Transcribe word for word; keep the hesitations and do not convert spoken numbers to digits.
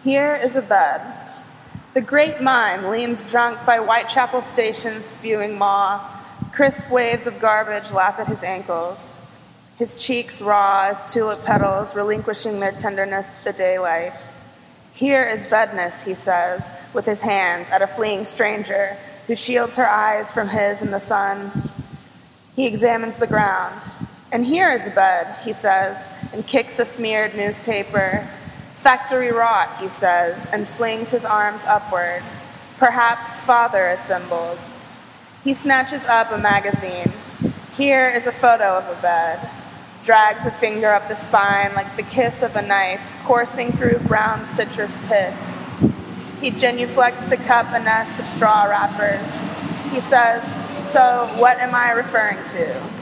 Here is a bed. The great mime leans drunk by Whitechapel Station, spewing maw. Crisp waves of garbage lap at his ankles. His cheeks raw as tulip petals, relinquishing their tenderness to the daylight. Here is bedness, he says, with his hands at a fleeing stranger who shields her eyes from his in the sun. He examines the ground. And here is a bed, he says, and kicks a smeared newspaper. Factory rot, he says, and flings his arms upward. Perhaps father assembled. He snatches up a magazine. Here is a photo of a bed. Drags a finger up the spine like the kiss of a knife coursing through brown citrus pith. He genuflects to cup a nest of straw wrappers. He says, "So what am I referring to?"